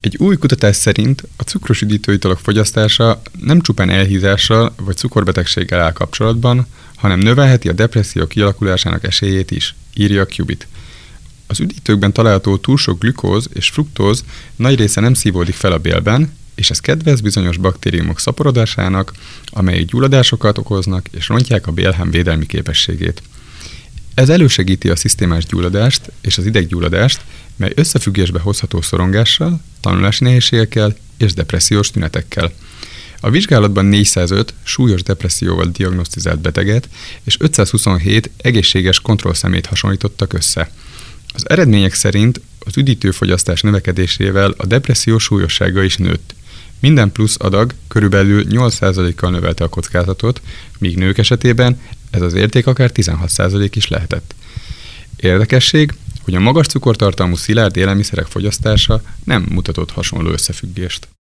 Egy új kutatás szerint a cukros üdítőitalok fogyasztása nem csupán elhízással vagy cukorbetegséggel áll kapcsolatban, hanem növelheti a depresszió kialakulásának esélyét is, írja a Qubit. Az üdítőkben található túl sok glükóz és fruktóz nagy része nem szívódik fel a bélben, és ez kedvez bizonyos baktériumok szaporodásának, amelyek gyulladásokat okoznak és rontják a bélhám védelmi képességét. Ez elősegíti a szisztémás gyulladást és az ideggyulladást, mely összefüggésbe hozható szorongással, tanulási nehézségekkel és depressziós tünetekkel. A vizsgálatban 405 súlyos depresszióval diagnosztizált beteget és 527 egészséges kontrollszemét hasonlítottak össze. Az eredmények szerint az üdítőfogyasztás növekedésével a depresszió súlyossága is nőtt. Minden plusz adag körülbelül 8%-kal növelte a kockázatot, míg nők esetében ez az érték akár 16% is lehetett. Érdekesség, hogy a magas cukortartalmú szilárd élelmiszerek fogyasztása nem mutatott hasonló összefüggést.